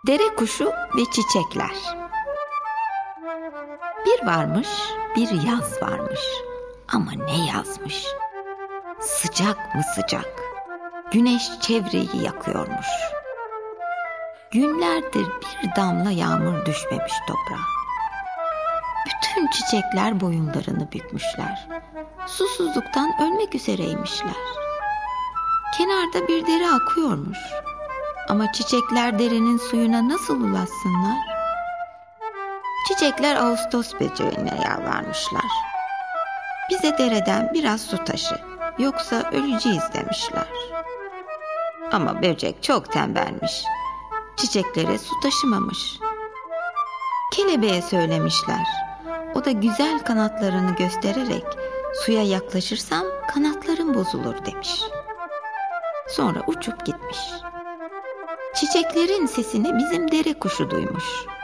Dere kuşu ve çiçekler. Bir varmış, bir yaz varmış. Ama ne yazmış? Sıcak mı sıcak? Güneş çevreyi yakıyormuş. Günlerdir bir damla yağmur düşmemiş toprağa. Bütün çiçekler boyunlarını bükmüşler. Susuzluktan ölmek üzereymişler. Kenarda bir dere akıyormuş. Ama çiçekler derenin suyuna nasıl ulaşsınlar? Çiçekler Ağustos böceğine yalvarmışlar. Bize dereden biraz su taşı, yoksa öleceğiz demişler. Ama böcek çok tembelmiş. Çiçeklere su taşımamış. Kelebeğe söylemişler. O da güzel kanatlarını göstererek suya yaklaşırsam kanatlarım bozulur demiş. Sonra uçup gitmiş. Çiçeklerin sesini bizim dere kuşu duymuş.